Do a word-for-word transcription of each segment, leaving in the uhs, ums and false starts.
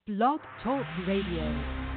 Blog Talk Radio.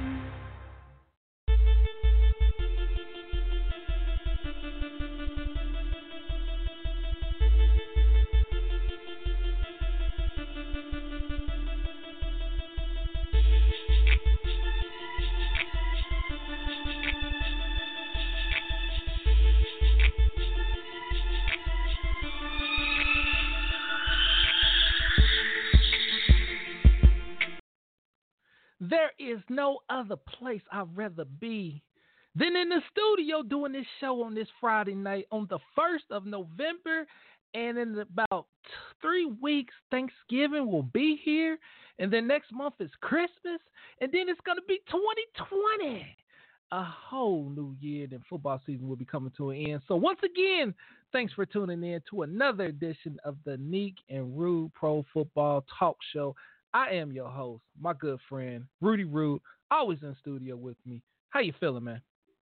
There is no other place I'd rather be than in the studio doing this show on this Friday night on the first of November. And in about three weeks, Thanksgiving will be here. And then next month is Christmas. And then it's going to be twenty twenty. A whole new year. Then football season will be coming to an end. So once again, thanks for tuning in to another edition of the Neek and Rude Pro Football Talk Show. I am your host, my good friend, Rudy Rude, always in studio with me. How you feeling, man?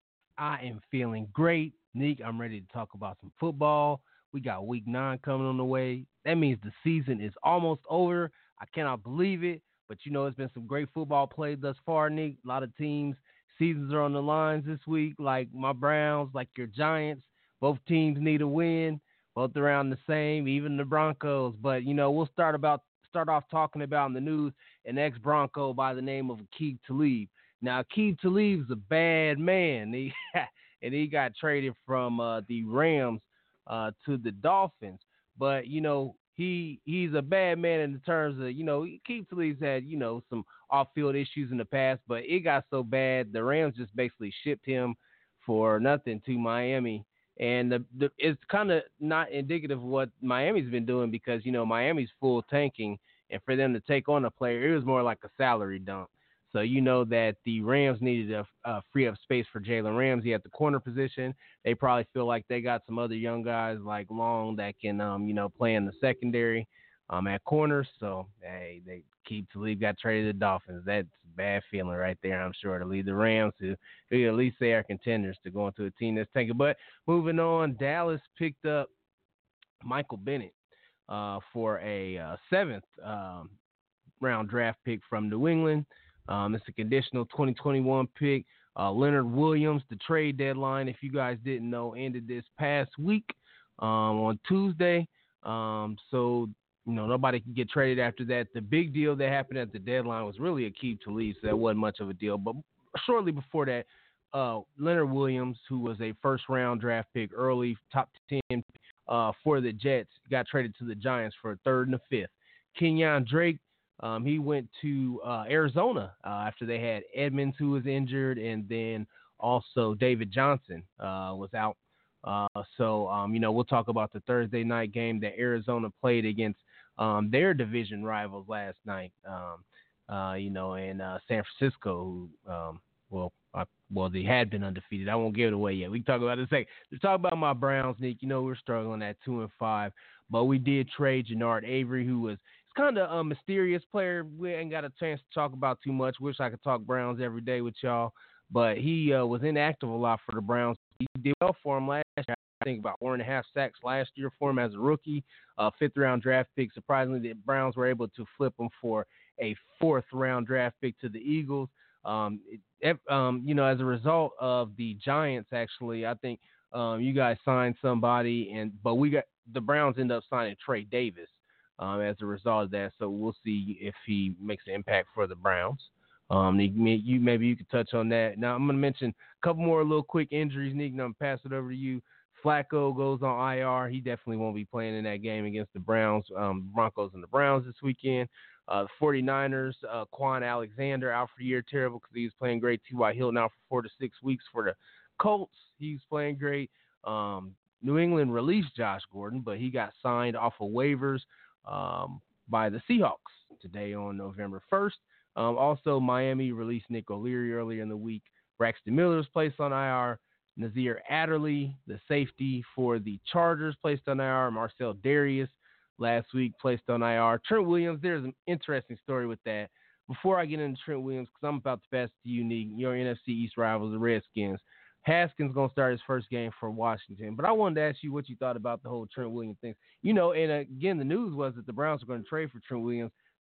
I am feeling great. Neek, I'm ready to talk about some football. We got week nine coming on the way. That means the season is almost over. I cannot believe it, but you know it's been some great football played thus far, Neek. A lot of teams, seasons are on the lines this week, like my Browns, like your Giants. Both teams need a win, both around the same, even the Broncos. But, you know, we'll start about start off talking about in the news an ex-Bronco by the name of Aqib Talib. Now, Aqib Talib's a bad man, he, and he got traded from uh, the Rams uh, to the Dolphins. But, you know, he he's a bad man in terms of, you know, Aqib Talib's had, you know, some off-field issues in the past, but it got so bad the Rams just basically shipped him for nothing to Miami. And the, the, it's kind of not indicative of what Miami's been doing because, you know, Miami's full tanking. And for them to take on a player, it was more like a salary dump. So you know that the Rams needed to uh, free up space for Jalen Ramsey at the corner position. They probably feel like they got some other young guys like Long that can, um, you know, play in the secondary um, at corners. So, hey, they keep to leave, got traded to the Dolphins. That's a bad feeling right there, I'm sure, to lead the Rams, who, who at least they are contenders, to go into a team that's tanking. But moving on, Dallas picked up Michael Bennett uh, for a uh, seventh um, round draft pick from New England. Um, it's a conditional twenty twenty-one pick. Uh, Leonard Williams, the trade deadline, if you guys didn't know, ended this past week um, on Tuesday. Um, so, you know, nobody can get traded after that. The big deal that happened at the deadline was really Aqib Talib, so that wasn't much of a deal. But shortly before that, uh, Leonard Williams, who was a first-round draft pick, early top ten uh, for the Jets, got traded to the Giants for a third and a fifth. Kenyon Drake, Um, he went to uh, Arizona uh, after they had Edmonds, who was injured, and then also David Johnson uh, was out. Uh, so, um, you know, we'll talk about the Thursday night game that Arizona played against um, their division rivals last night, um, uh, you know, in uh, San Francisco, who, um, well, I, well, they had been undefeated. I won't give it away yet. We can talk about it in a second. Let's talk about my Browns, Nick. You know, we're struggling at two and five, but we did trade Jannard Avery, who was kind of a mysterious player. We ain't got a chance to talk about too much. Wish I could talk Browns every day with y'all, but he uh, was inactive a lot for the Browns. He did well for him last year. I think about four and a half sacks last year for him as a rookie, uh, fifth round draft pick. Surprisingly, the Browns were able to flip him for a fourth round draft pick to the Eagles. Um, it, um, you know, as a result of the Giants, actually, I think um, you guys signed somebody, and but we got the Browns end up signing Trey Davis. Um, as a result of that, so we'll see if he makes an impact for the Browns. Um, you, you maybe you could touch on that. Now I'm going to mention a couple more little quick injuries. Nick, I'm going to pass it over to you. Flacco goes on I R. He definitely won't be playing in that game against the Browns, um, Broncos, and the Browns this weekend. Uh, the 49ers, uh, Quan Alexander out for the year, terrible because he was playing great. T Y. Hilton out for four to six weeks for the Colts. He's playing great. Um, New England released Josh Gordon, but he got signed off of waivers Um, by the Seahawks today on November first. Um, also, Miami released Nick O'Leary earlier in the week. Braxton Miller was placed on I R. Nazir Adderley, the safety for the Chargers, placed on I R. Marcel Darius last week placed on I R. Trent Williams, there's an interesting story with that. Before I get into Trent Williams, because I'm about to pass to you, Nick, your N F C East rivals, the Redskins. Haskins going to start his first game for Washington. But I wanted to ask you what you thought about the whole Trent Williams thing. You know, and again, the news was that the Browns were going to trade for Trent Williams.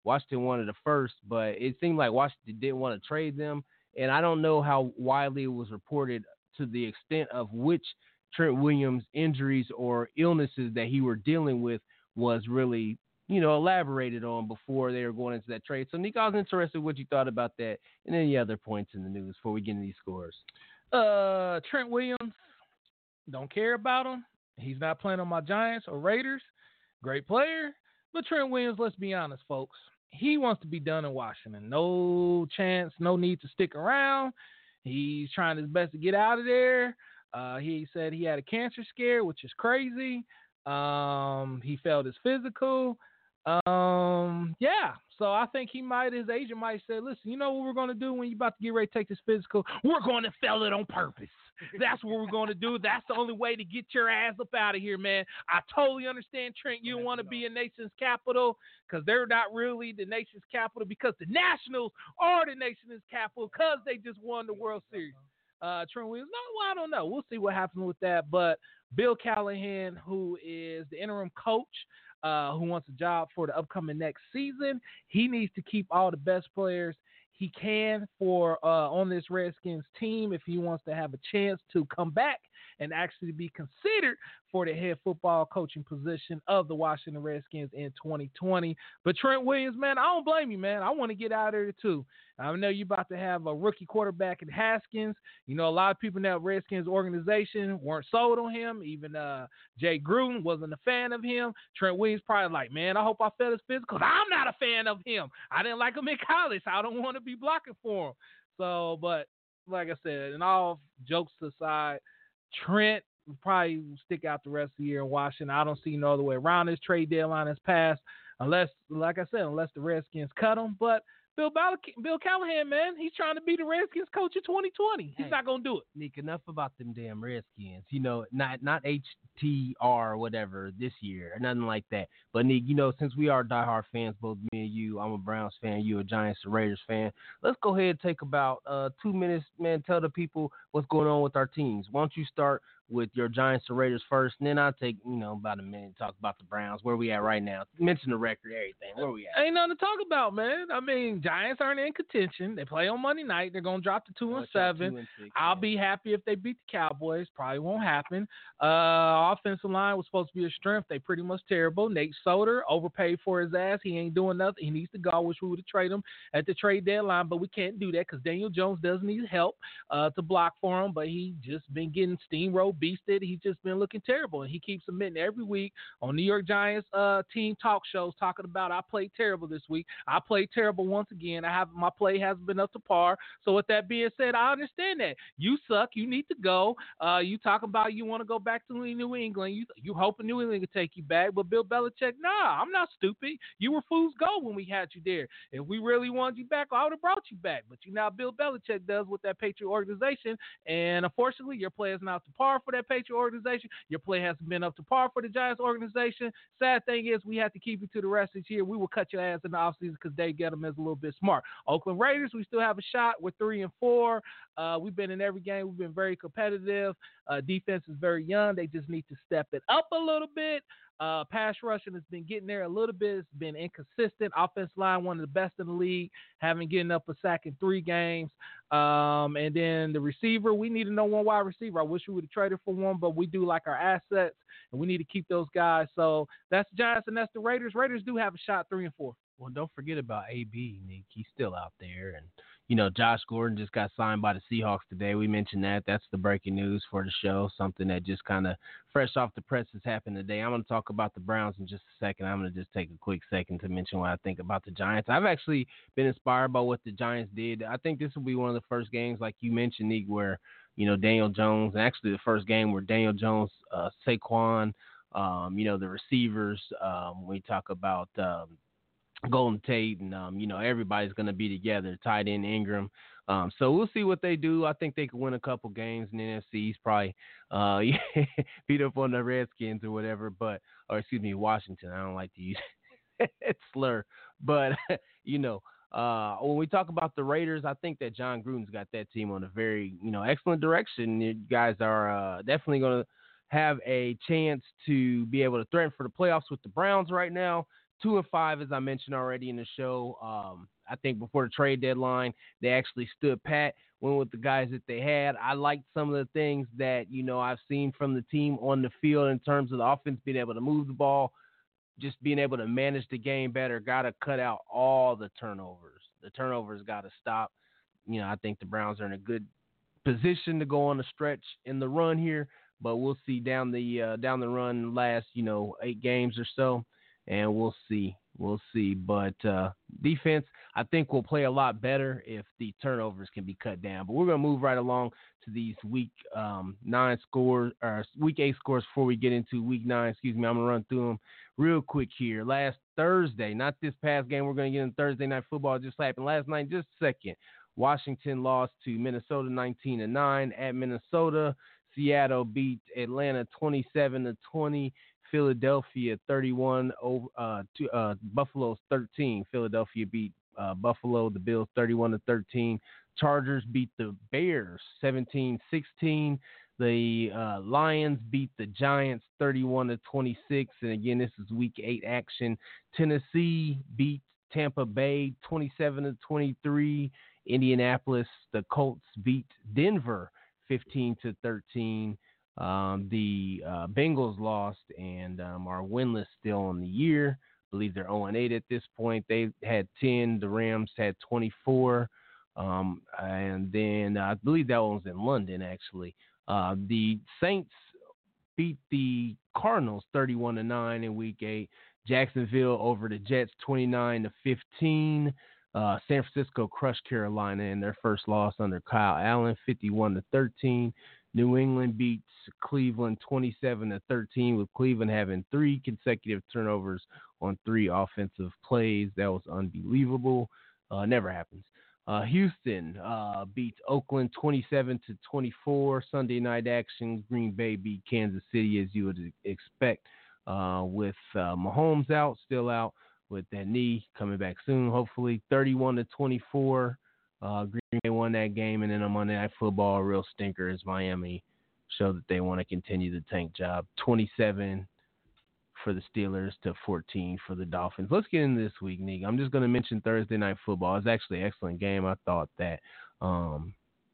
Washington wanted the first, but it seemed like Washington didn't want to trade them. And I don't know how widely it was reported to the extent of which Trent Williams injuries or illnesses that he were dealing with was really, you know, elaborated on before they were going into that trade. So, Nick, I was interested in what you thought about that and any other points in the news before we get into these scores. Uh, Trent Williams, don't care about him. He's not playing on my Giants or Raiders. Great player. But Trent Williams, let's be honest, folks. He wants to be done in Washington. No chance, no need to stick around. He's trying his best to get out of there. Uh, he said he had a cancer scare, which is crazy. Um, he failed his physical. Um, yeah. So I think he might, his agent might say, listen, you know what we're going to do when you're about to get ready to take this physical? We're going to fail it on purpose. That's what we're going to do. That's the only way to get your ass up out of here, man. I totally understand, Trent. You want to be a nation's capital because they're not really the nation's capital because the Nationals are the nation's capital because they just won the World Series. Uh, Trent Williams, no, well, I don't know. We'll see what happens with that. But Bill Callahan, who is the interim coach, uh, who wants a job for the upcoming next season, he needs to keep all the best players he can for uh, on this Redskins team if he wants to have a chance to come back and actually be considered for the head football coaching position of the Washington Redskins in twenty twenty. But Trent Williams, man, I don't blame you, man. I want to get out of there too. I know you're about to have a rookie quarterback in Haskins. You know, a lot of people in that Redskins organization weren't sold on him. Even uh, Jay Gruden wasn't a fan of him. Trent Williams probably like, man, I hope I fail his physical because I'm not a fan of him. I didn't like him in college. I don't want to be blocking for him. So, but like I said, and all jokes aside, Trent will probably stick out the rest of the year in Washington. I don't see no other way around this trade deadline has passed unless, like I said, unless the Redskins cut him. But Bill, Ball- Bill Callahan, man, he's trying to be the Redskins coach in twenty twenty. He's hey, not going to do it. Nick, enough about them damn Redskins. You know, not not H T R or whatever this year or nothing like that. But, Nick, you know, since we are diehard fans, both me and you, I'm a Browns fan, you a Giants and Raiders fan, let's go ahead and take about uh, two minutes, man, tell the people what's going on with our teams. Why don't you start with your Giants and Raiders first, and then I'll take, you know, about a minute to talk about the Browns, where we at right now. Mention the record, everything. Where we at? Ain't nothing to talk about, man. I mean, Giants aren't in contention. They play on Monday night. They're going to drop to two and seven. Two and six, I'll man. be happy if they beat the Cowboys. Probably won't happen. Uh, offensive line was supposed to be a strength. They pretty much terrible. Nate Solder overpaid for his ass. He ain't doing nothing. He needs to go. I wish we would have traded him at the trade deadline, but we can't do that because Daniel Jones does need help uh, to block for him, but he just been getting steamrolled, beasted. He's just been looking terrible, and he keeps admitting every week on New York Giants uh, team talk shows talking about I played terrible this week. I played terrible once again. I have my play hasn't been up to par. So with that being said, I understand that you suck. You need to go. Uh, you talk about you want to go back to New England. You you hoping New England can take you back, but Bill Belichick, nah, I'm not stupid. You were fool's gold when we had you there. If we really wanted you back, I would have brought you back. But you know Bill Belichick does with that Patriot organization, and unfortunately, your play is not up to par for that Patriot organization. Your play hasn't been up to par for the Giants organization. Sad thing is we have to keep you to the rest of this year. We will cut your ass in the offseason because Dave Gettleman is a little bit smart. Oakland Raiders, we still have a shot. We're three and four. Uh, we've been in every game. We've been very competitive. Uh, defense is very young. They just need to step it up a little bit. Uh, pass rushing has been getting there a little bit. It's been inconsistent. Offensive line, one of the best in the league, having getting up a sack in three games. Um, and then the receiver, we need to know one wide receiver. I wish we would have traded for one, but we do like our assets, and we need to keep those guys. So that's the Giants, and that's the Raiders. Raiders do have a shot, three and four. Well, don't forget about A B, Nick. He's still out there. And, you know, Josh Gordon just got signed by the Seahawks today. We mentioned that. That's the breaking news for the show, something that just kind of fresh off the press has happened today. I'm going to talk about the Browns in just a second. I'm going to just take a quick second to mention what I think about the Giants. I've actually been inspired by what the Giants did. I think this will be one of the first games, like you mentioned, Nick, where, you know, Daniel Jones, and actually the first game where Daniel Jones, uh, Saquon, um, you know, the receivers, um, we talk about um, Golden Tate, and um, you know, everybody's going to be together. Tight end Ingram. Um, so we'll see what they do. I think they could win a couple games in the N F C. He's probably uh, beat up on the Redskins or whatever, but or excuse me, Washington. I don't like to use that slur, but you know, uh, when we talk about the Raiders, I think that John Gruden's got that team on a very, you know, excellent direction. You guys are uh, definitely going to have a chance to be able to threaten for the playoffs with the Browns right now. two and five, as I mentioned already in the show. Um, I think before the trade deadline, they actually stood pat, went with the guys that they had. I liked some of the things that, you know, I've seen from the team on the field in terms of the offense being able to move the ball, just being able to manage the game better. Got to cut out all the turnovers. The turnovers got to stop. You know, I think the Browns are in a good position to go on a stretch in the run here, but we'll see down the uh, down the run last, you know, eight games or so, and we'll see. We'll see. But uh, defense, I think, will play a lot better if the turnovers can be cut down. But we're going to move right along to these week um, nine scores, or week eight scores before we get into week nine. Excuse me. I'm going to run through them real quick here. Last Thursday, not this past game. We're going to get into Thursday night football. Just happened last night. Just a second. Washington lost to Minnesota nineteen to nine at Minnesota. Seattle beat Atlanta twenty-seven to twenty. Philadelphia thirty-one over uh, to uh, Buffalo's thirteen. Philadelphia beat uh, Buffalo. The Bills thirty-one to thirteen. Chargers beat the Bears seventeen sixteen. The uh, Lions beat the Giants thirty-one to twenty-six. And again, this is week eight action. Tennessee beat Tampa Bay twenty-seven to twenty-three. Indianapolis, the Colts beat Denver fifteen to thirteen. Um, the uh, Bengals lost and um, are winless still on the year. I believe they're oh and eight at this point. They had ten. The Rams had twenty-four. Um, and then uh, I believe that one was in London, actually. Uh, the Saints beat the Cardinals thirty-one to nine in week eight. Jacksonville over the Jets twenty-nine to fifteen. Uh, San Francisco crushed Carolina in their first loss under Kyle Allen, fifty-one to thirteen. New England beats Cleveland twenty-seven to thirteen, with Cleveland having three consecutive turnovers on three offensive plays. That was unbelievable. Uh, never happens. Uh, Houston uh, beats Oakland twenty-seven to twenty-four. Sunday night action. Green Bay beat Kansas City, as you would expect, uh, with uh, Mahomes out, still out with that knee, coming back soon, hopefully. thirty-one to twenty-four. Uh, Green Bay won that game, and then on Monday Night Football, a real stinker is Miami show that they want to continue the tank job. twenty-seven for the Steelers to fourteen for the Dolphins. Let's get into this week, Nick. I'm just going to mention Thursday Night Football. It's actually an excellent game. I thought that um,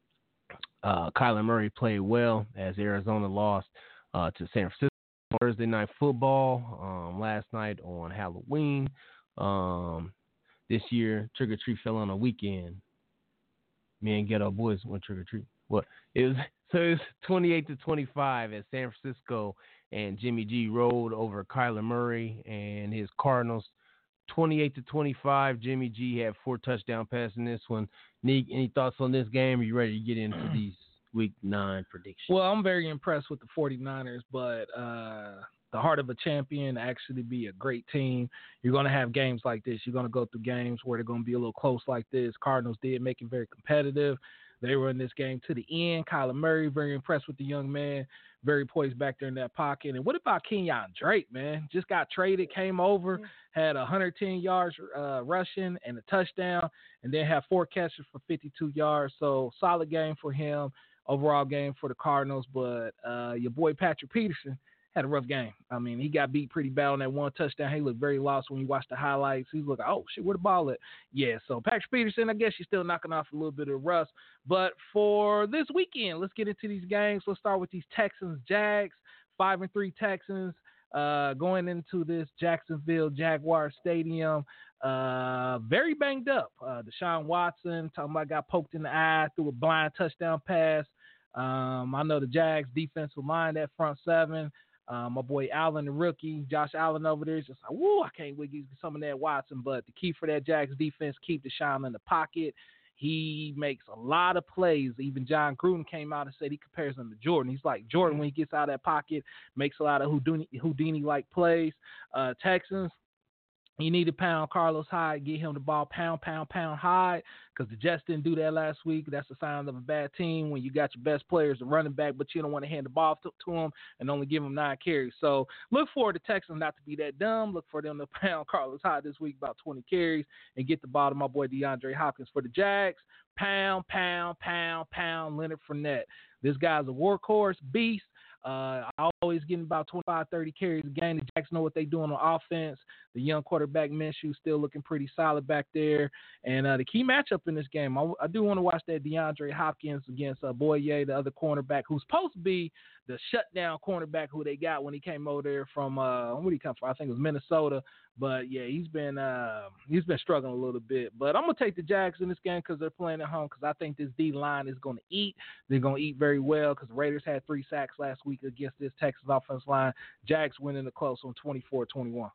uh, Kyler Murray played well as Arizona lost uh, to San Francisco. Thursday Night Football um, last night on Halloween. Um, this year, Trick or Treat fell on a weekend. Me and Ghetto Boys went trick or treat. What it was? So it was twenty-eight to twenty-five at San Francisco, and Jimmy G rolled over Kyler Murray and his Cardinals. twenty-eight to twenty-five. Jimmy G had four touchdown passes in this one. Nick, any thoughts on this game? Are you ready to get into these week nine predictions? Well, I'm very impressed with the 49ers, but uh, the heart of a champion actually be a great team. You're going to have games like this. You're going to go through games where they're going to be a little close like this. Cardinals did make it very competitive. They were in this game to the end. Kyler Murray, very impressed with the young man, very poised back there in that pocket. And what about Kenyon Drake, man? Just got traded, came over, had one hundred ten yards uh, rushing and a touchdown, and then had four catches for fifty-two yards. So solid game for him. Overall game for the Cardinals, but uh, your boy Patrick Peterson had a rough game. I mean, he got beat pretty bad on that one touchdown. He looked very lost when you watch the highlights. He's looking, oh, shit, where the ball at? Yeah, so Patrick Peterson, I guess you're still knocking off a little bit of rust. But for this weekend, let's get into these games. Let's start with these Texans-Jags, five and three Texans. Uh, going into this Jacksonville Jaguar Stadium, uh, very banged up. Uh, Deshaun Watson, talking about got poked in the eye, threw a blind touchdown pass. Um, I know the Jags defensive line, that front seven. Um, my boy Allen, the rookie, Josh Allen over there is just like, woo, I can't wait to get some of that Watson. But the key for that Jags defense, keep Deshaun in the pocket. He makes a lot of plays. Even John Gruden came out and said he compares him to Jordan. He's like Jordan when he gets out of that pocket, makes a lot of Houdini, Houdini-like plays. Uh, Texans, you need to pound Carlos Hyde, get him the ball, pound, pound, pound Hyde, because the Jets didn't do that last week. That's a sign of a bad team when you got your best players, the running back, but you don't want to hand the ball to, to them and only give them nine carries. So look for the Texans not to be that dumb. Look for them to pound Carlos Hyde this week, about twenty carries, and get the ball to my boy DeAndre Hopkins. For the Jags, pound, pound, pound, pound Leonard Fournette. This guy's a workhorse beast. Uh, I always getting about twenty-five, thirty carries a game. The Jacks know what they're doing on offense. The young quarterback Minshew still looking pretty solid back there. And uh, the key matchup in this game, I, I do want to watch that DeAndre Hopkins against uh, Boye, the other cornerback, who's supposed to be the shutdown cornerback who they got when he came over there from uh, where did he come from? I think it was Minnesota. But yeah, he's been uh, he's been struggling a little bit. But I'm gonna take the Jags in this game because they're playing at home. Because I think this D line is gonna eat. They're gonna eat very well. Because the Raiders had three sacks last week against this Texas offensive line. Jags winning the close on twenty-four twenty-one.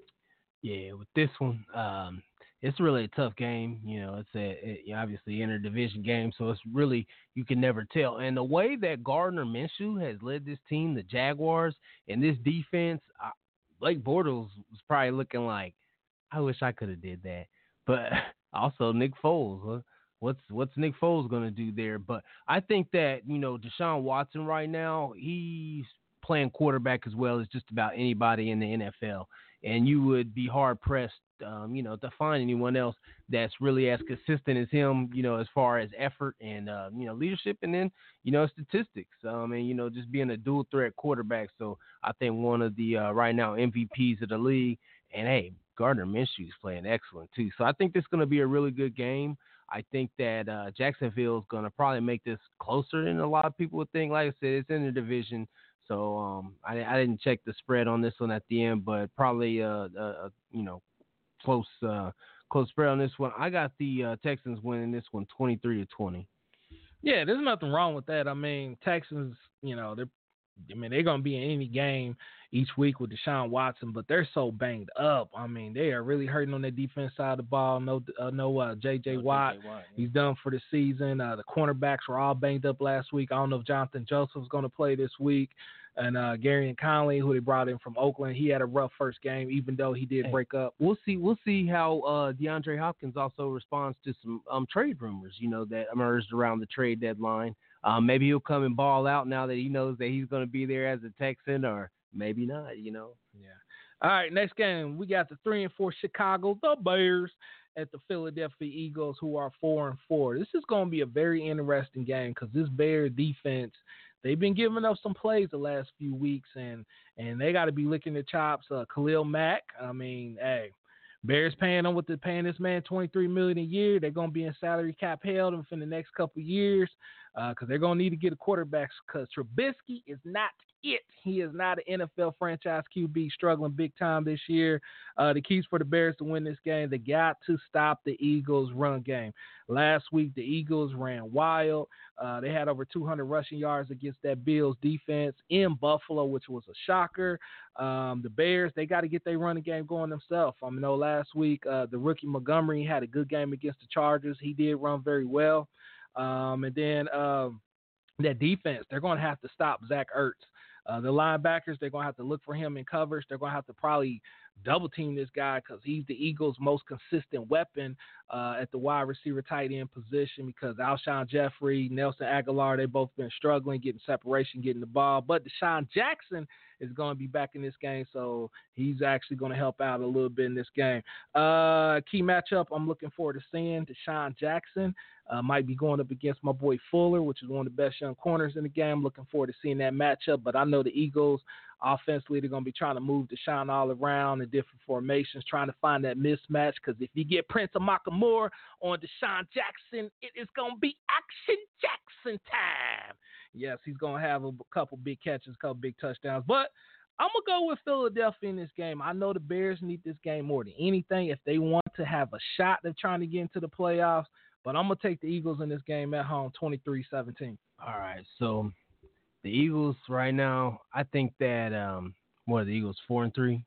Yeah, with this one, um, it's really a tough game. You know, it's a it, obviously interdivision game, so it's really you can never tell. And the way that Gardner Minshew has led this team, the Jaguars, and this defense. I, Blake Bortles was probably looking like, I wish I could have did that. But also Nick Foles, huh? what's what's Nick Foles going to do there? But I think that, you know, Deshaun Watson right now, he's playing quarterback as well as just about anybody in the N F L. And you would be hard-pressed, um, you know, to find anyone else that's really as consistent as him, you know, as far as effort and, uh, you know, leadership and then, you know, statistics. Um, and, you know, just being a dual-threat quarterback. So I think one of the, uh, right now, M V Ps of the league. And, hey, Gardner Minshew's playing excellent, too. So I think this is going to be a really good game. I think that uh, Jacksonville is going to probably make this closer than a lot of people would think. Like I said, it's in the division. So um, I, I didn't check the spread on this one at the end, but probably, uh, uh, you know, close uh, close spread on this one. I got the uh, Texans winning this one twenty-three to twenty. Yeah, there's nothing wrong with that. I mean, Texans, you know, they're I mean, they're going to be in any game each week with Deshaun Watson, but they're so banged up. I mean, they are really hurting on the defense side of the ball. No, uh, no uh, J J. No Watt. J J. Watt yeah. He's done for the season. Uh, the cornerbacks were all banged up last week. I don't know if Jonathan Joseph's going to play this week. And uh, Gary and Conley, who they brought in from Oakland, he had a rough first game, even though he did hey, break up. We'll see. We'll see how uh, DeAndre Hopkins also responds to some um, trade rumors, you know, that emerged around the trade deadline. Um, maybe he'll come and ball out now that he knows that he's going to be there as a Texan, or maybe not, you know. Yeah. All right, next game, we got the three and four Chicago, the Bears, at the Philadelphia Eagles, who are four and four. This is going to be a very interesting game because this Bear defense, they've been giving up some plays the last few weeks, and and they got to be licking their chops. Uh, Khalil Mack, I mean, hey, Bears paying them what they're paying this man twenty-three million dollars a year. They're going to be in salary cap hell for the next couple of years because uh, they're going to need to get a quarterback because Trubisky is not it. He is not an N F L franchise Q B, struggling big time this year. Uh, the keys for the Bears to win this game, they got to stop the Eagles' run game. Last week, the Eagles ran wild. Uh, they had over two hundred rushing yards against that Bills defense in Buffalo, which was a shocker. Um, the Bears, they got to get their running game going themselves. I know last week, uh, the rookie Montgomery had a good game against the Chargers. He did run very well. Um, and then um, that defense, they're going to have to stop Zach Ertz. Uh, the linebackers, they're going to have to look for him in coverage. They're going to have to probably double team this guy because he's the Eagles' most consistent weapon uh, at the wide receiver tight end position because Alshon Jeffrey, Nelson Aguilar, they both been struggling, getting separation, getting the ball. But Deshaun Jackson is going to be back in this game, so he's actually going to help out a little bit in this game. Uh, key matchup I'm looking forward to seeing, Deshaun Jackson. Uh, might be going up against my boy Fuller, which is one of the best young corners in the game. Looking forward to seeing that matchup. But I know the Eagles, offensively, they're going to be trying to move Deshaun all around in different formations, trying to find that mismatch. Because if you get Prince Amukamara on Deshaun Jackson, it is going to be Action Jackson time. Yes, he's going to have a couple big catches, a couple big touchdowns. But I'm going to go with Philadelphia in this game. I know the Bears need this game more than anything if they want to have a shot at trying to get into the playoffs. But I'm going to take the Eagles in this game at home, twenty-three seventeen. All right, so the Eagles right now, I think that, um, what are the Eagles, four and three?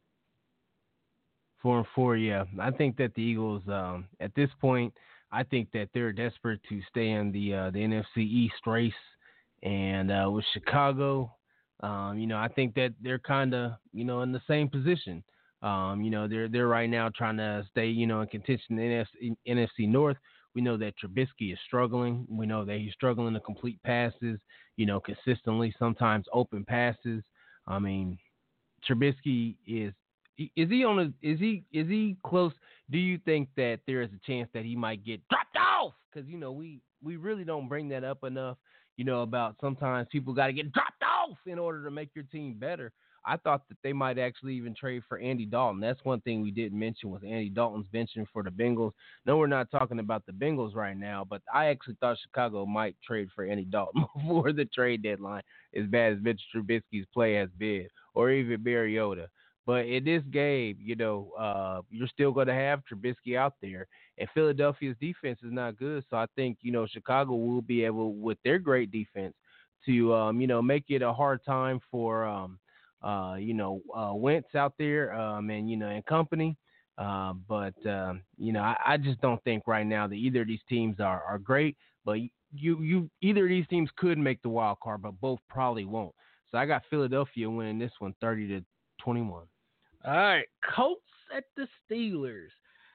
Four and four, yeah. I think that the Eagles, um, at this point, I think that they're desperate to stay in the uh, the N F C East race. And uh, with Chicago, um, you know, I think that they're kind of, you know, in the same position. Um, you know, they're they're right now trying to stay, you know, in contention in the N F C, N F C North. We know that Trubisky is struggling. We know that he's struggling to complete passes, you know, consistently, sometimes open passes. I mean, Trubisky is is he on a is he is he close? Do you think that there is a chance that he might get dropped off? Because, you know, we we really don't bring that up enough, you know, about sometimes people got to get dropped off off in order to make your team better. I thought that they might actually even trade for Andy Dalton. That's one thing we didn't mention was Andy Dalton's benching for the Bengals. No, we're not talking about the Bengals right now, but I actually thought Chicago might trade for Andy Dalton before the trade deadline, as bad as Mitch Trubisky's play has been, or even Mariota. But in this game, you know, uh, you're still going to have Trubisky out there, and Philadelphia's defense is not good. So I think, you know, Chicago will be able, with their great defense, to, um, you know, make it a hard time for um, – Uh, you know, uh, Wentz out there, um, and, you know, and company. Uh, but, um, you know, I, I just don't think right now that either of these teams are, are great, but you, you, either of these teams could make the wild card, but both probably won't. So I got Philadelphia winning this one thirty to twenty-one. All right. Colts at the Steelers.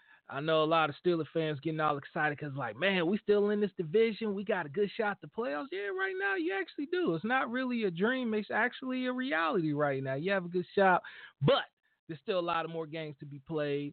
I know a lot of Steelers fans getting all excited because, like, man, we still in this division. We got a good shot at the playoffs. Yeah, right now you actually do. It's not really a dream. It's actually a reality right now. You have a good shot, but there's still a lot of more games to be played.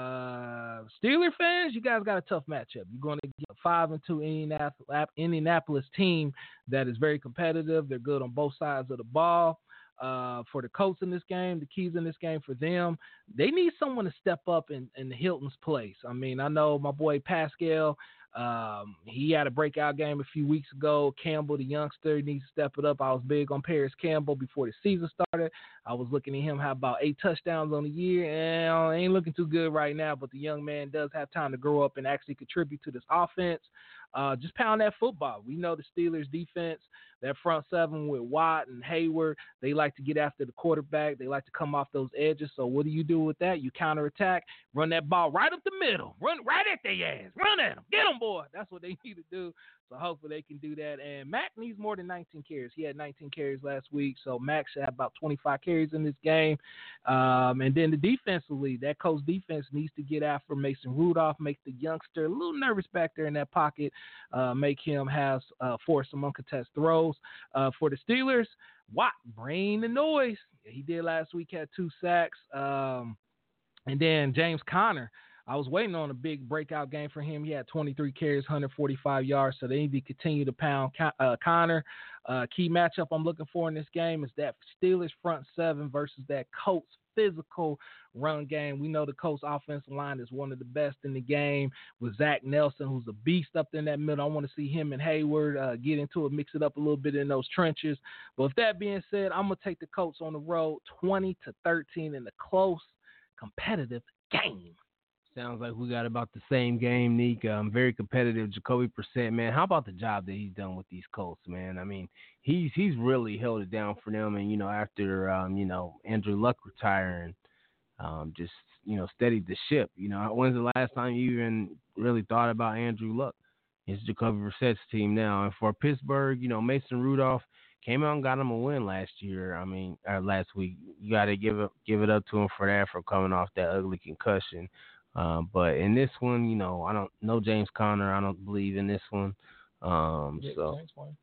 Uh, Steeler fans, you guys got a tough matchup. You're going to get a five and two Indianapolis, Indianapolis team that is very competitive. They're good on both sides of the ball. Uh, for the Colts in this game, the keys in this game for them, they need someone to step up in, in Hilton's place. I mean, I know my boy Pascal, um, he had a breakout game a few weeks ago. Campbell, the youngster, needs to step it up. I was big on Paris Campbell before the season started. I was looking at him have about eight touchdowns on the year, and ain't looking too good right now, but the young man does have time to grow up and actually contribute to this offense. Uh, just pound that football. We know the Steelers defense, that front seven with Watt and Hayward, they like to get after the quarterback. They like to come off those edges. So what do you do with that? You counterattack, run that ball right up the middle, run right at their ass, run at them, get them, boy. That's what they need to do. So hopefully they can do that. And Mac needs more than nineteen carries. He had nineteen carries last week, so Mac should have about twenty-five carries in this game. Um, and then the defensively, that Colts defense needs to get after Mason Rudolph, make the youngster a little nervous back there in that pocket, uh, make him have uh, force some uncontested throws. Uh, for the Steelers, Watt, bring the noise. He did last week, had two sacks. Um, and then James Conner, I was waiting on a big breakout game for him. He had twenty-three carries, one hundred forty-five yards, so they need to continue to pound uh, Conner. Uh, key matchup I'm looking for in this game is that Steelers front seven versus that Colts physical run game. We know the Colts offensive line is one of the best in the game with Zach Nelson, who's a beast up in that middle. I want to see him and Hayward uh, get into it, mix it up a little bit in those trenches. But with that being said, I'm going to take the Colts on the road twenty to thirteen in a close, competitive game. Sounds like we got about the same game, Neek. Um, very competitive. Jacoby Brissett, man. How about the job that he's done with these Colts, man? I mean, he's he's really held it down for them. And, you know, after, um, you know, Andrew Luck retiring, um, just, you know, steadied the ship. You know, when's the last time you even really thought about Andrew Luck? It's Jacoby Brissett's team now. And for Pittsburgh, you know, Mason Rudolph came out and got him a win last year. I mean, uh, last week. You got to give it, give it up to him for that, for coming off that ugly concussion. Um, but in this one, you know, I don't know James Conner. I don't believe in this one. Um, yeah, so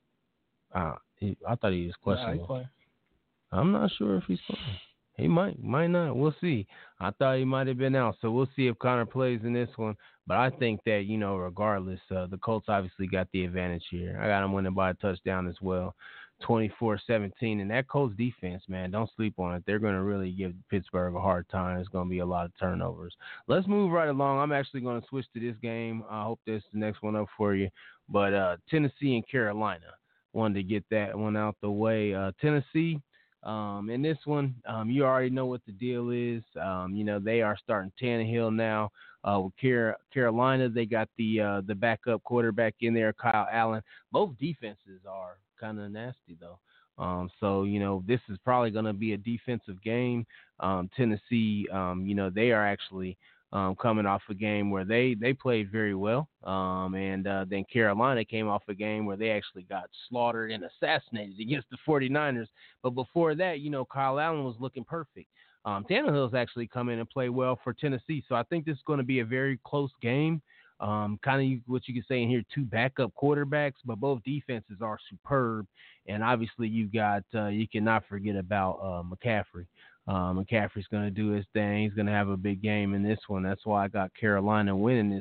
uh, he, I thought he was questionable. Nah, I'm not sure if he's playing. He might, might not. We'll see. I thought he might have been out. So we'll see if Conner plays in this one. But I think that, you know, regardless, uh, the Colts obviously got the advantage here. I got them winning by a touchdown as well. twenty-four seventeen, and that Colts defense, man, don't sleep on it. They're going to really give Pittsburgh a hard time. It's going to be a lot of turnovers. Let's move right along. I'm actually going to switch to this game. I hope this is the next one up for you. But uh, Tennessee and Carolina, wanted to get that one out the way. Uh, Tennessee, um, in this one, um, you already know what the deal is. Um, you know, they are starting Tannehill now. Uh, with Car- Carolina, they got the uh, the backup quarterback in there, Kyle Allen. Both defenses are kind of nasty, though. Um, so, you know, this is probably going to be a defensive game. Um, Tennessee, um, you know, they are actually um, coming off a game where they, they played very well. Um, and uh, then Carolina came off a game where they actually got slaughtered and assassinated against the forty-niners. But before that, you know, Kyle Allen was looking perfect. Um, Tannehill's actually come in and play well for Tennessee. So I think this is going to be a very close game. Um, kind of what you could say in here, two backup quarterbacks, but both defenses are superb. And obviously you got, uh, you cannot forget about uh, McCaffrey. Uh, McCaffrey's going to do his thing. He's going to have a big game in this one. That's why I got Carolina winning this,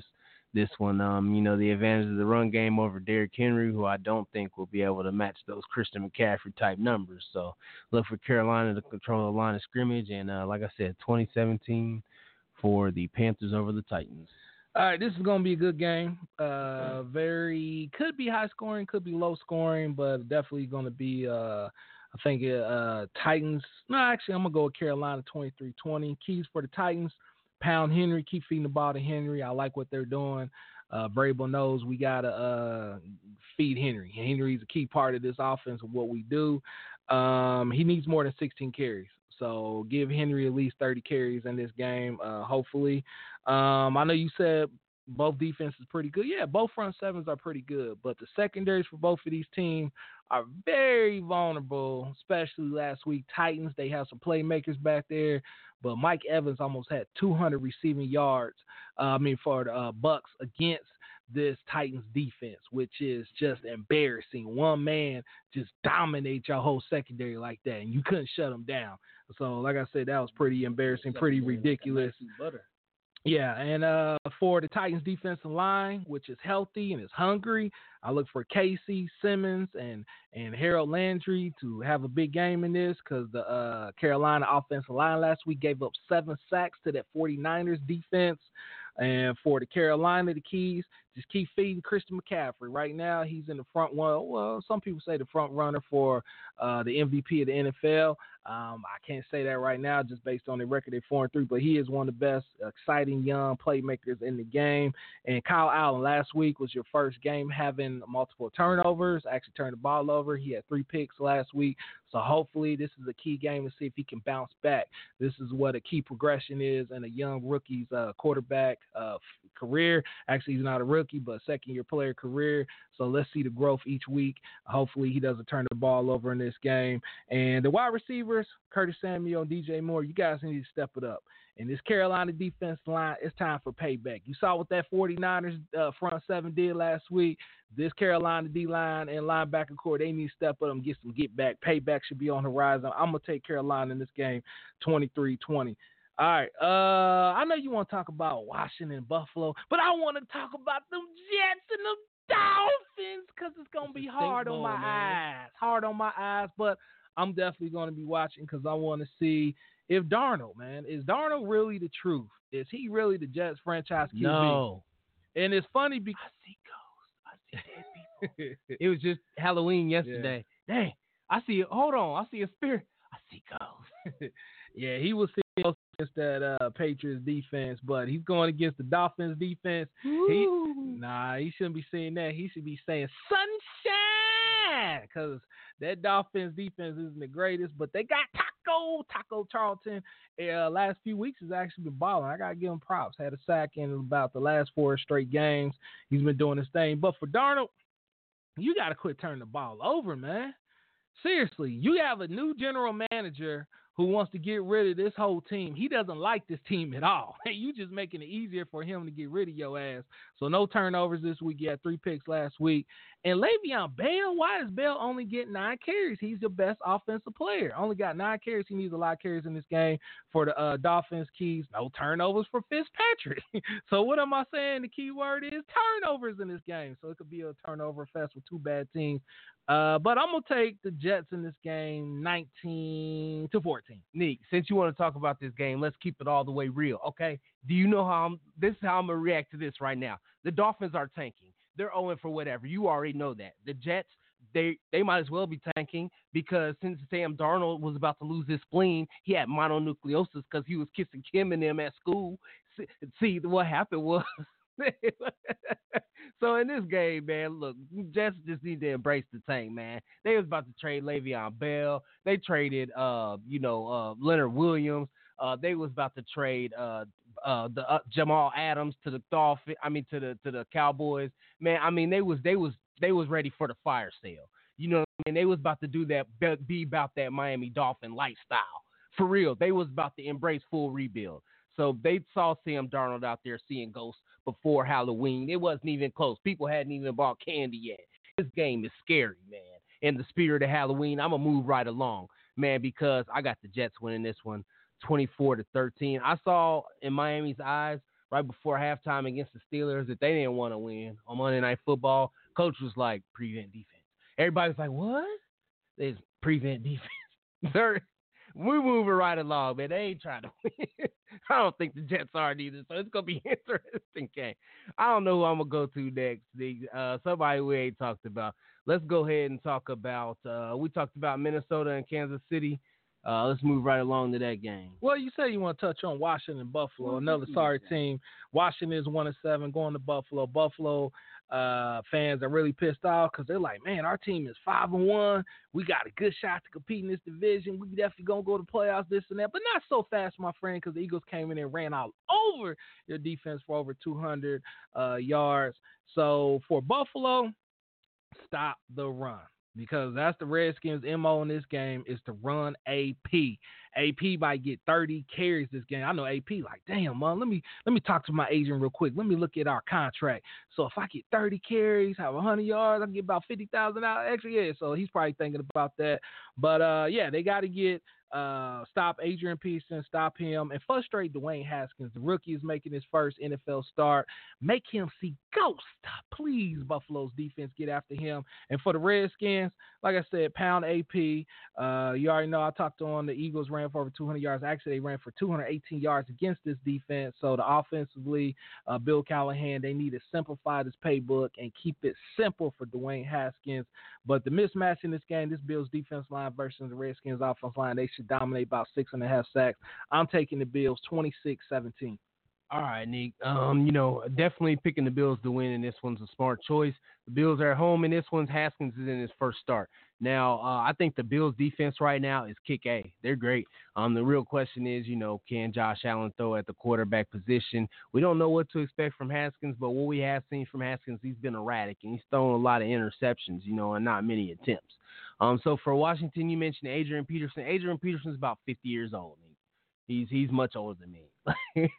this one. Um, you know, the advantage of the run game over Derrick Henry, who I don't think will be able to match those Christian McCaffrey type numbers. So look for Carolina to control the line of scrimmage. And uh, like I said, twenty seventeen for the Panthers over the Titans. All right, this is going to be a good game. Uh, very, could be high scoring, could be low scoring, but definitely going to be, uh, I think, uh, Titans. No, actually, I'm going to go with Carolina twenty-three twenty. Keys for the Titans. Pound Henry, keep feeding the ball to Henry. I like what they're doing. Uh, Vrabel knows we got to uh, feed Henry. Henry's a key part of this offense of what we do. Um, he needs more than sixteen carries. So give Henry at least thirty carries in this game, uh, hopefully. Um, I know you said both defenses pretty good. Yeah, both front sevens are pretty good. But the secondaries for both of these teams are very vulnerable, especially last week. Titans, they have some playmakers back there. But Mike Evans almost had two hundred receiving yards, uh, I mean, for the uh, Bucks against this Titans defense, which is just embarrassing. One man just dominates your whole secondary like that, and you couldn't shut him down. So, like I said, that was pretty embarrassing, pretty ridiculous. Yeah, and uh, for the Titans defensive line, which is healthy and is hungry, I look for Casey, Simmons, and, and Harold Landry to have a big game in this because the uh, Carolina offensive line last week gave up seven sacks to that 49ers defense. And for the Carolina, the keys, just keep feeding Christian McCaffrey. Right now, he's in the front one. Well, some people say the front runner for uh, the M V P of the N F L. Um, I can't say that right now just based on the record they're four and three, but he is one of the best exciting young playmakers in the game. And Kyle Allen last week was your first game having multiple turnovers, actually turned the ball over. He had three picks last week. So hopefully this is a key game to see if he can bounce back. This is what a key progression is in a young rookie's uh, quarterback uh, career. Actually, he's not a rookie, but second-year player career. So let's see the growth each week. Hopefully he doesn't turn the ball over in this game. And the wide receivers, Curtis Samuel and D J Moore, you guys need to step it up. And this Carolina defense line, it's time for payback. You saw what that 49ers uh, front seven did last week. This Carolina D-line and linebacker core, they need to step up and get some get back. Payback should be on the horizon. I'm going to take Carolina in this game twenty-three twenty. All right. Uh, I know you want to talk about Washington and Buffalo, but I want to talk about them Jets and them Dolphins because it's going to be hard on my eyes. Hard on my eyes, but I'm definitely going to be watching because I want to see if Darnold, man, is Darnold really the truth? Is he really the Jets franchise Q B? No. And it's funny because I see ghosts. I see dead people. It was just Halloween yesterday. Yeah. Dang. I see it. Hold on. I see a spirit. I see ghosts. Yeah, he was seeing ghosts against that uh, Patriots defense, but he's going against the Dolphins defense. He, nah, he shouldn't be saying that. He should be saying sunshine because that Dolphins defense isn't the greatest, but they got Taco, Taco Charlton. Uh, last few weeks has actually been balling. I got to give him props. Had a sack in about the last four straight games. He's been doing his thing. But for Darnold, you got to quit turning the ball over, man. Seriously, you have a new general manager who wants to get rid of this whole team. He doesn't like this team at all. You just making it easier for him to get rid of your ass. So no turnovers this week. He had three picks last week. And Le'Veon Bell, why is Bell only getting nine carries? He's your best offensive player. Only got nine carries. He needs a lot of carries in this game for the uh, Dolphins. Keys, no turnovers for Fitzpatrick. So what am I saying? The key word is turnovers in this game. So it could be a turnover fest with two bad teams. Uh, but I'm going to take the Jets in this game nineteen to fourteen. Nick, since you want to talk about this game, let's keep it all the way real, okay? Do you know how I'm, this is how I'm going to react to this right now. The Dolphins are tanking. They're owing for whatever. You already know that. The Jets, they they might as well be tanking because since Sam Darnold was about to lose his spleen, he had mononucleosis because he was kissing Kim and them at school. See, see what happened was... So in this game, man, look, Jets just need to embrace the tank, man. They was about to trade Le'Veon Bell. They traded, uh, you know, uh, Leonard Williams. Uh, they was about to trade uh, uh, the uh, Jamal Adams to the Dolphins. I mean, to the to the Cowboys. Man, I mean, they was they was they was ready for the fire sale. You know what I mean? They was about to do that, be about that Miami Dolphin lifestyle for real. They was about to embrace full rebuild. So they saw Sam Darnold out there seeing ghosts before Halloween. It wasn't even close. People hadn't even bought candy yet. This game is scary, man. In the spirit of Halloween, I'm going to move right along, man, because I got the Jets winning this one twenty-four to thirteen. I saw in Miami's eyes right before halftime against the Steelers that they didn't want to win on Monday Night Football. Coach was like, prevent defense. Everybody was like, what? It's prevent defense. Sir, we're moving right along, man. They ain't trying to win. I don't think the Jets are either, so it's going to be an interesting game. I don't know who I'm going to go to next. Uh, somebody we ain't talked about. Let's go ahead and talk about, uh, we talked about Minnesota and Kansas City. Uh, let's move right along to that game. Well, you say you want to touch on Washington and Buffalo, another sorry team. Washington is one and seven, going to Buffalo. Buffalo uh, fans are really pissed off because they're like, man, our team is five and one. We got a good shot to compete in this division. We definitely gonna go to playoffs, this and that, but not so fast, my friend, because the Eagles came in and ran all over your defense for over two hundred uh, yards. So for Buffalo, stop the run. Because that's the Redskins' M O in this game is to run A P. A P might get thirty carries this game. I know A P like, damn, man, let me let me talk to my agent real quick. Let me look at our contract. So if I get thirty carries, have one hundred yards, I can get about fifty thousand dollars extra. Yeah, so he's probably thinking about that. But, uh, yeah, they got to get uh, stop Adrian Peterson, stop him, and frustrate Dwayne Haskins. The rookie is making his first N F L start. Make him see ghost. Please, Buffalo's defense, get after him. And for the Redskins, like I said, pound A P. Uh, you already know I talked on the Eagles ran for over two hundred yards. Actually, they ran for two hundred eighteen yards against this defense. So the offensively, uh, Bill Callahan, they need to simplify this playbook and keep it simple for Dwayne Haskins. But the mismatch in this game, this Bills defense line versus the Redskins offense line, they should dominate about six and a half sacks. I'm taking the Bills twenty-six seventeen. All right, Nick. Um, you know, definitely picking the Bills to win, and this one's a smart choice. The Bills are at home, and this one's Haskins is in his first start. Now, uh, I think the Bills' defense right now is kick A. They're great. Um, the real question is, you know, can Josh Allen throw at the quarterback position? We don't know what to expect from Haskins, but what we have seen from Haskins, he's been erratic, and he's thrown a lot of interceptions, you know, and not many attempts. Um, so for Washington, you mentioned Adrian Peterson. Adrian Peterson's about fifty years old. He's he's much older than me.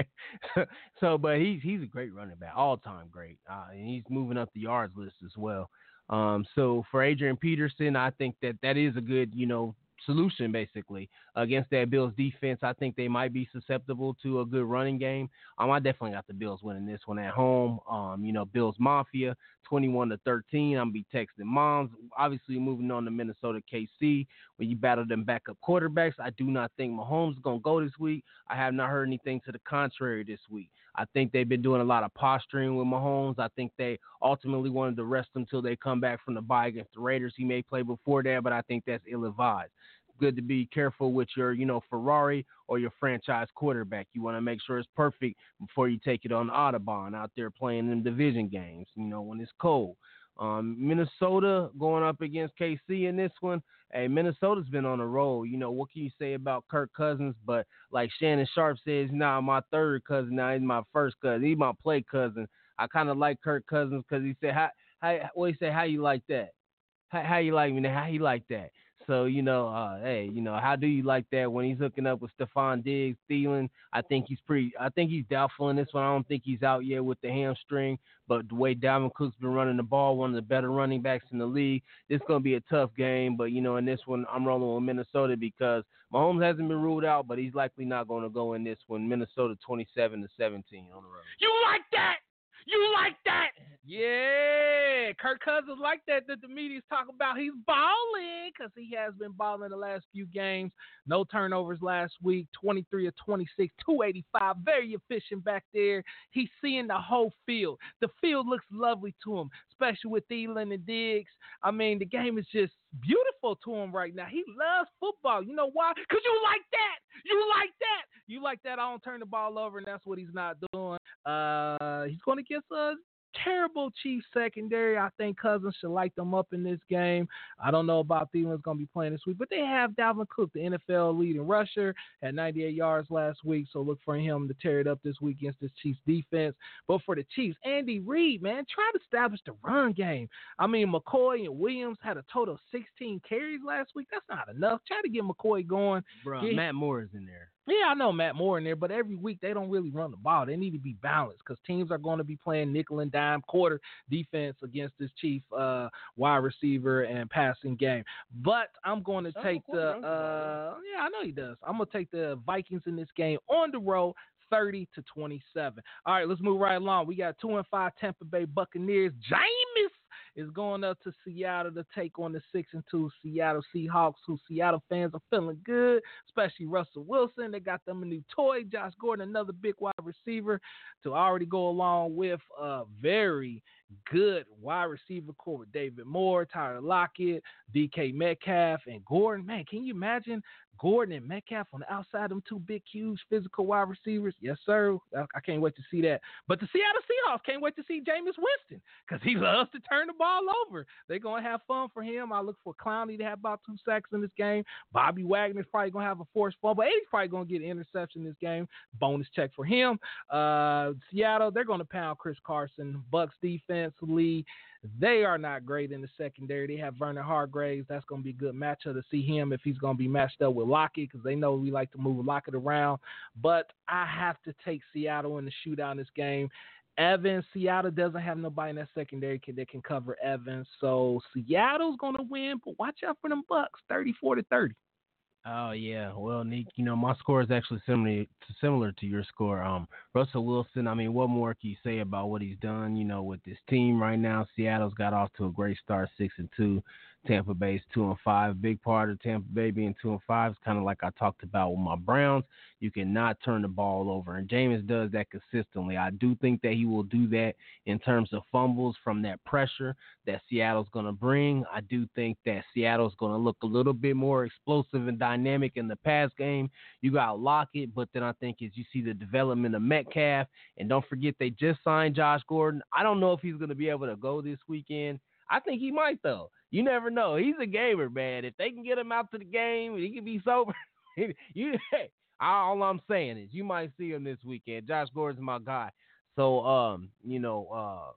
so, but he's he's a great running back, all time great. Uh, and he's moving up the yards list as well. Um, so for Adrian Peterson, I think that that is a good, you know, solution basically against that Bills defense. I think they might be susceptible to a good running game. Um, I definitely got the Bills winning this one at home. Um, you know, Bills Mafia, twenty-one to thirteen. I'm gonna be texting moms. Obviously, moving on to Minnesota K C, when you battle them backup quarterbacks. I do not think Mahomes is gonna go this week. I have not heard anything to the contrary this week. I think they've been doing a lot of posturing with Mahomes. I think they ultimately wanted to rest him until they come back from the bye against the Raiders. He may play before that, but I think that's ill-advised. Good to be careful with your, you know, Ferrari or your franchise quarterback. You want to make sure it's perfect before you take it on the Autobahn out there playing in division games, you know, when it's cold. Um, Minnesota going up against K C in this one. Hey, Minnesota's been on a roll. You know, what can you say about Kirk Cousins? But like Shannon Sharp says, now my third cousin, now he's my first cousin. He's my play cousin. I kind of like Kirk Cousins because he said, how, how, what he say, how you like that? How, how you like me? How he like that? So, you know, uh, hey, you know, how do you like that when he's hooking up with Stephon Diggs, Thielen? I think he's pretty – I think he's doubtful in this one. I don't think he's out yet with the hamstring. But the way Dalvin Cook's been running the ball, one of the better running backs in the league, this is going to be a tough game. But, you know, in this one, I'm rolling with Minnesota because Mahomes hasn't been ruled out, but he's likely not going to go in this one. Minnesota twenty-seven to seventeen on the road. You like that? You like that? Yeah. Kirk Cousins like that that the media's talking about. He's balling because he has been balling the last few games. No turnovers last week, twenty-three of twenty-six, two eighty-five. Very efficient back there. He's seeing the whole field. The field looks lovely to him, especially with Thielen and Diggs. I mean, the game is just beautiful to him right now. He loves football. You know why? Because you like that. You like that. You like that. I don't turn the ball over, and that's what he's not doing. Uh, he's going to get a terrible Chiefs secondary. I think Cousins should light them up in this game. I don't know about Thielen's going to be playing this week, but they have Dalvin Cook, the N F L leading rusher, at ninety-eight yards last week, so look for him to tear it up this week against this Chiefs defense. But for the Chiefs, Andy Reid, man, try to establish the run game. I mean, McCoy and Williams had a total of sixteen carries last week. That's not enough. Try to get McCoy going. Bro, get, Matt Moore is in there. Yeah, I know Matt Moore in there, but every week they don't really run the ball. They need to be balanced because teams are going to be playing nickel and dime quarter defense against this Chief uh, wide receiver and passing game. But I'm going to take the uh, – yeah, I know he does. I'm going to take the Vikings in this game on the road, thirty to twenty-seven. All right, let's move right along. We got two and five Tampa Bay Buccaneers. Jameis is going up to Seattle to take on the six and two Seattle Seahawks, who Seattle fans are feeling good, especially Russell Wilson. They got them a new toy. Josh Gordon, another big wide receiver to already go along with a very good wide receiver core with David Moore, Tyler Lockett, D K Metcalf, and Gordon. Man, can you imagine Gordon and Metcalf on the outside of them two big, huge, physical wide receivers? Yes, sir. I, I can't wait to see that. But the Seattle Seahawks can't wait to see Jameis Winston because he loves to turn the ball over. They're going to have fun for him. I look for Clowney to have about two sacks in this game. Bobby Wagner's probably going to have a forced fumble. Eddie's probably going to get an interception in this game. Bonus check for him. Uh, Seattle, they're going to pound Chris Carson. Bucks defensively, they are not great in the secondary. They have Vernon Hargreaves. That's going to be a good matchup to see him if he's going to be matched up with Lockett because they know we like to move Lockett around. But I have to take Seattle in the shootout in this game. Evans, Seattle doesn't have nobody in that secondary that can cover Evans. So Seattle's going to win, but watch out for them Bucks, thirty-four to thirty. Oh, yeah. Well, Nick, you know, my score is actually similar to, similar to your score. Um, Russell Wilson, I mean, what more can you say about what he's done, you know, with this team right now? Seattle's got off to a great start, six and two. Tampa Bay's two and five. Big part of Tampa Bay being two and five is kind of like I talked about with my Browns. You cannot turn the ball over, and Jameis does that consistently. I do think that he will do that in terms of fumbles from that pressure that Seattle's going to bring. I do think that Seattle's going to look a little bit more explosive and dynamic in the pass game. You got Lockett, but then I think as you see the development of Metcalf, and don't forget they just signed Josh Gordon. I don't know if he's going to be able to go this weekend. I think he might, though. You never know. He's a gamer, man. If they can get him out to the game and he can be sober, you, hey, all I'm saying is you might see him this weekend. Josh Gordon's my guy. So, um, you know, uh,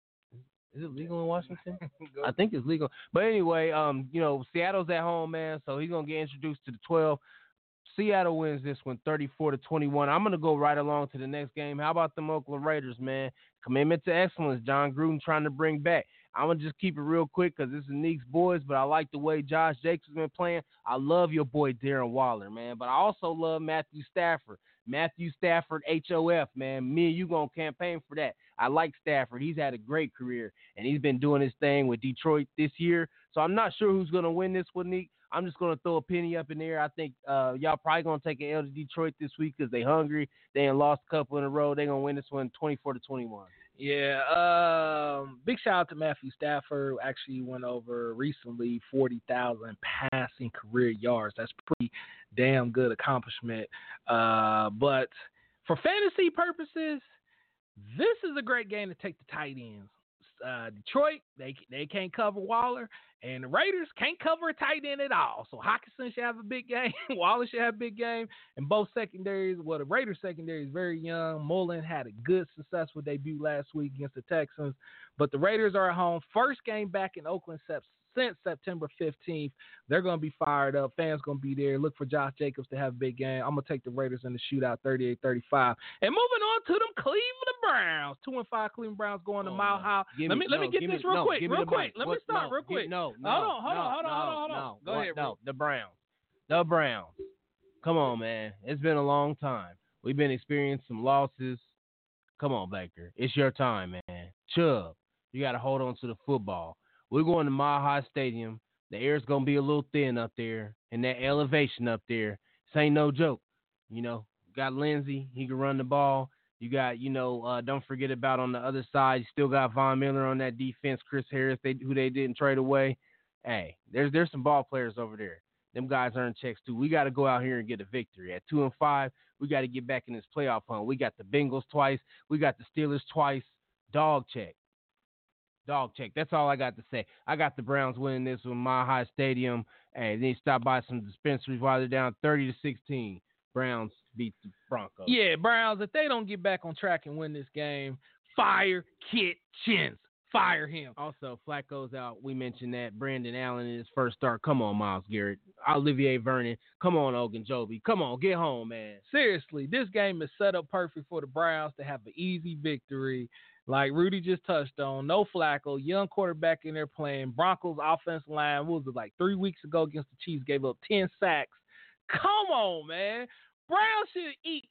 is it legal in Washington? I think it's legal. But anyway, um, you know, Seattle's at home, man, so he's going to get introduced to the twelve. Seattle wins this one thirty-four to twenty-one. I'm going to go right along to the next game. How about them Oakland Raiders, man? Commitment to excellence. Jon Gruden trying to bring back. I'm going to just keep it real quick because this is Neek's boys, but I like the way Josh Jacobs has been playing. I love your boy Darren Waller, man, but I also love Matthew Stafford. Matthew Stafford, H O F, man. Me and you going to campaign for that. I like Stafford. He's had a great career, and he's been doing his thing with Detroit this year. So I'm not sure who's going to win this one, Neek. I'm just going to throw a penny up in there. I think uh, y'all probably going to take an L to Detroit this week because they hungry. They ain't lost a couple in a row. They're going to win this one twenty-four to twenty-one. Yeah, um, big shout out to Matthew Stafford. Actually went over recently forty thousand passing career yards. That's pretty damn good accomplishment. Uh, but for fantasy purposes, this is a great game to take the tight ends. Uh, Detroit, they they can't cover Waller, and the Raiders can't cover a tight end at all. So Hockenson should have a big game. Waller should have a big game. And both secondaries, well, the Raiders secondary is very young. Mullen had a good, successful debut last week against the Texans. But the Raiders are at home. First game back in Oakland since September fifteenth. They're going to be fired up. Fans going to be there. Look for Josh Jacobs to have a big game. I'm going to take the Raiders in the shootout thirty-eight thirty-five. And moving on to them Cleveland Browns. Two and five Cleveland Browns going to oh, Mile High. Let me, me let me no, get this me, real no, quick. Real quick. Mic. Let what, me stop no, real quick. Give, no, no, hold on, hold no, on, hold on, no, hold on, hold on. no, Go what, ahead, no, bro. the Browns. The Browns. Come on, man. It's been a long time. We've been experiencing some losses. Come on, Baker. It's your time, man. Chubb, you got to hold on to the football. We're going to Mile High Stadium. The air's going to be a little thin up there, and that elevation up there, this ain't no joke. You know, got Lindsey. He can run the ball. You got, you know, uh, don't forget about on the other side, you still got Von Miller on that defense, Chris Harris, they, who they didn't trade away. Hey, there's there's some ball players over there. Them guys earn checks, too. We got to go out here and get a victory. At two and five, we got to get back in this playoff hunt. We got the Bengals twice. We got the Steelers twice. Dog check. Dog check. That's all I got to say. I got the Browns winning this with Mile High Stadium. Hey, then stop by some dispensaries while they're down thirty to sixteen. Browns beat the Broncos. Yeah, Browns, if they don't get back on track and win this game, fire Kitchens. Fire him. Also, Flacco's out. We mentioned that. Brandon Allen in his first start. Come on, Myles Garrett. Olivier Vernon. Come on, Ogunjobi. Come on, get home, man. Seriously, this game is set up perfect for the Browns to have an easy victory. Like Rudy just touched on, no Flacco, young quarterback in there playing. Broncos offensive line, what was it, like three weeks ago against the Chiefs, gave up ten sacks. Come on, man. Browns should eat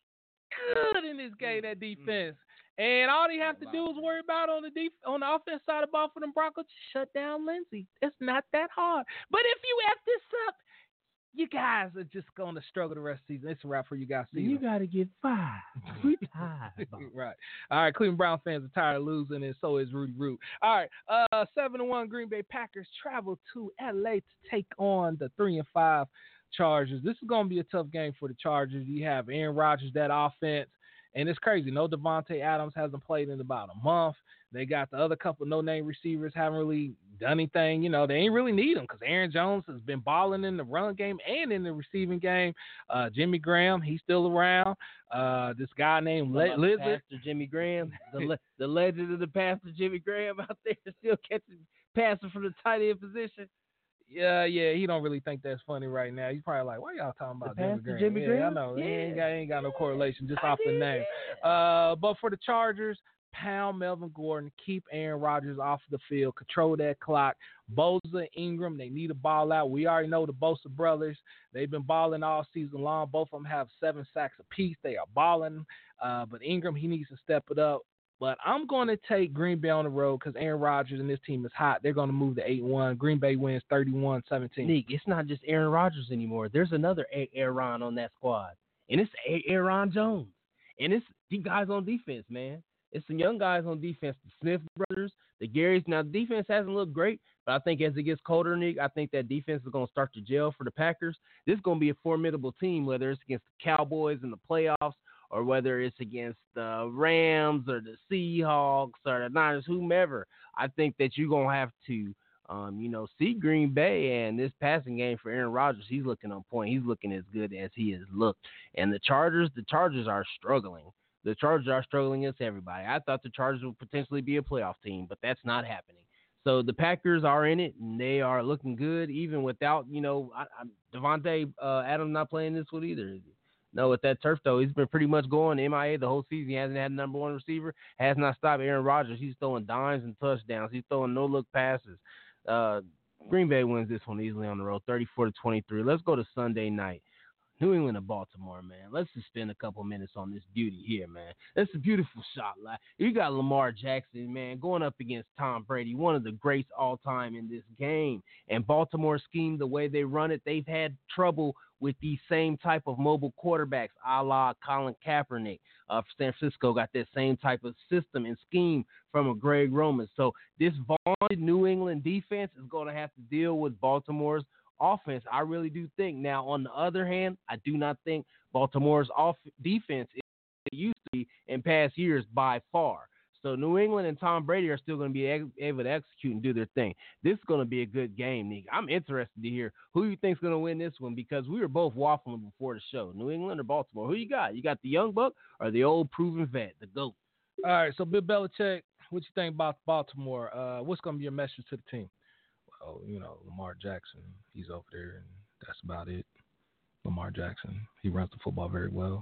good in this game, that defense. And all they have to do is worry about on the def- on the offense side of the ball for them Broncos, shut down Lindsey. It's not that hard. But if you F this up, you guys are just going to struggle the rest of the season. It's a wrap for you guys. Season. You got to get five. We tired. Right. All right. Cleveland Brown fans are tired of losing, and so is Rudy Root. All right. Uh, seven to one Green Bay Packers travel to L A to take on the three and five Chargers. This is going to be a tough game for the Chargers. You have Aaron Rodgers, that offense. And it's crazy. No Devontae Adams hasn't played in about a month. They got the other couple no-name receivers haven't really done anything. You know, they ain't really need them because Aaron Jones has been balling in the run game and in the receiving game. Uh, Jimmy Graham, he's still around. Uh, this guy named Le- Lizard. Pastor Jimmy Graham, the, le- the legend of the Pastor Jimmy Graham out there still catching passes from the tight end position. Yeah, yeah, he don't really think that's funny right now. He's probably like, why y'all talking about Jimmy Graham? Jimmy yeah, Graham? I know. Yeah. He ain't got, he ain't got no correlation just I off the did, name. yeah. Uh, but for the Chargers, pound Melvin Gordon, keep Aaron Rodgers off the field, control that clock. Bosa, Ingram, they need a ball out. We already know the Bosa brothers. They've been balling all season long. Both of them have seven sacks apiece. They are balling. Uh, but Ingram, he needs to step it up. But I'm going to take Green Bay on the road because Aaron Rodgers and this team is hot. They're going to move to eight one. Green Bay wins thirty-one seventeen. Nick, it's not just Aaron Rodgers anymore. There's another a- Aaron on that squad, and it's a- Aaron Jones. And it's the guys on defense, man. It's some young guys on defense, the Smith brothers, the Garys. Now, the defense hasn't looked great, but I think as it gets colder, Nick, I think that defense is going to start to gel for the Packers. This is going to be a formidable team, whether it's against the Cowboys in the playoffs or whether it's against the Rams or the Seahawks or the Niners, whomever. I think that you're going to have to, um, you know, see Green Bay and this passing game for Aaron Rodgers. He's looking on point. He's looking as good as he has looked. And the Chargers, the Chargers are struggling. The Chargers are struggling against everybody. I thought the Chargers would potentially be a playoff team, but that's not happening. So the Packers are in it, and they are looking good, even without, you know, I, I, Devontae uh, Adams not playing this one either, is he? No, with that turf, though, he's been pretty much going M I A the whole season. He hasn't had a number one receiver, has not stopped Aaron Rodgers. He's throwing dimes and touchdowns. He's throwing no-look passes. Uh, Green Bay wins this one easily on the road, thirty-four to twenty-three. Let's go to Sunday night. New England and Baltimore, man. Let's just spend a couple minutes on this beauty here, man. It's a beautiful shot. Like, you got Lamar Jackson, man, going up against Tom Brady, one of the greats all time in this game. And Baltimore scheme, the way they run it, they've had trouble with these same type of mobile quarterbacks, a la Colin Kaepernick. Uh, San Francisco got that same type of system and scheme from a Greg Roman. So this vaunted New England defense is going to have to deal with Baltimore's offense. I really do think. Now, on the other hand, I do not think Baltimore's off defense is what it used to be in past years by far. So New England and Tom Brady are still going to be able to execute and do their thing. This is going to be a good game, Nick. I'm interested to hear who you think is going to win this one because we were both waffling before the show. New England or Baltimore? Who you got? You got the young buck or the old proven vet, the GOAT? All right, so Bill Belichick, what you think about Baltimore? Uh, what's going to be your message to the team? Well, you know, Lamar Jackson, he's over there, and that's about it. Lamar Jackson, he runs the football very well.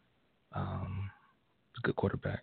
Um, he's a good quarterback.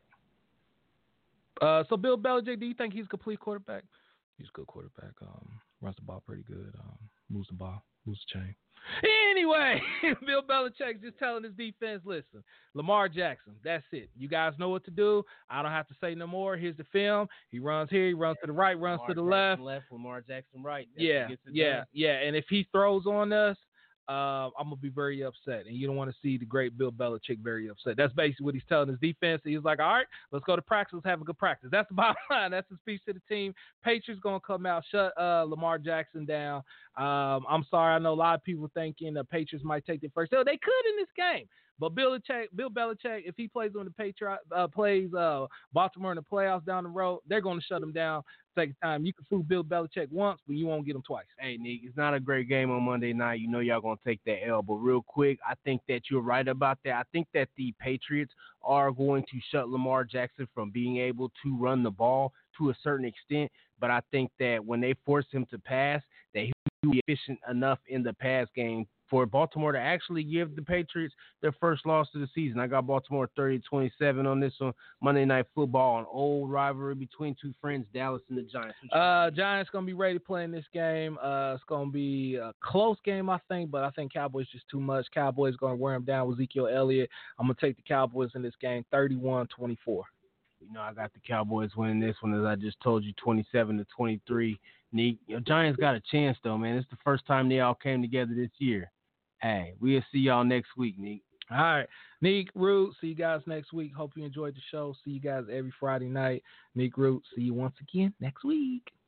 Uh, so Bill Belichick, do you think he's a complete quarterback? He's a good quarterback. Um, runs the ball pretty good. Um, moves the ball, moves the chain. Anyway, Bill Belichick just telling his defense, listen, Lamar Jackson, that's it. You guys know what to do. I don't have to say no more. Here's the film. He runs here. He runs to the right, runs Lamar to the Jackson left. left. Lamar Jackson right. That's Yeah, yeah, done. yeah. And if he throws on us, uh, I'm going to be very upset. And you don't want to see the great Bill Belichick very upset. That's basically what he's telling his defense. He's like, all right, let's go to practice. Let's have a good practice. That's the bottom line. That's his speech to the team. Patriots going to come out, shut uh, Lamar Jackson down. Um, I'm sorry. I know a lot of people thinking the Patriots might take the first. Oh, they could in this game. But Bill Belichick, Bill Belichick, if he plays on the Patriots, uh, plays uh, Baltimore in the playoffs down the road, they're going to shut him down second time. You can fool Bill Belichick once, but you won't get him twice. Hey, Nick, it's not a great game on Monday night. You know y'all going to take that L. But real quick, I think that you're right about that. I think that the Patriots are going to shut Lamar Jackson from being able to run the ball to a certain extent. But I think that when they force him to pass, that he will be efficient enough in the pass game for Baltimore to actually give the Patriots their first loss of the season. I got Baltimore thirty to twenty-seven on this one. Monday Night Football, an old rivalry between two friends, Dallas and the Giants. Uh, Giants going to be ready playing this game. Uh, it's going to be a close game, I think, but I think Cowboys just too much. Cowboys going to wear them down with Ezekiel Elliott. I'm going to take the Cowboys in this game, thirty-one twenty-four. You know, I got the Cowboys winning this one, as I just told you, twenty-seven to twenty-three. Neek, you know, Giants got a chance, though, man. It's the first time they all came together this year. Hey, we'll see y'all next week, Neek. All right. Neek, Root, see you guys next week. Hope you enjoyed the show. See you guys every Friday night. Neek, Root, see you once again next week.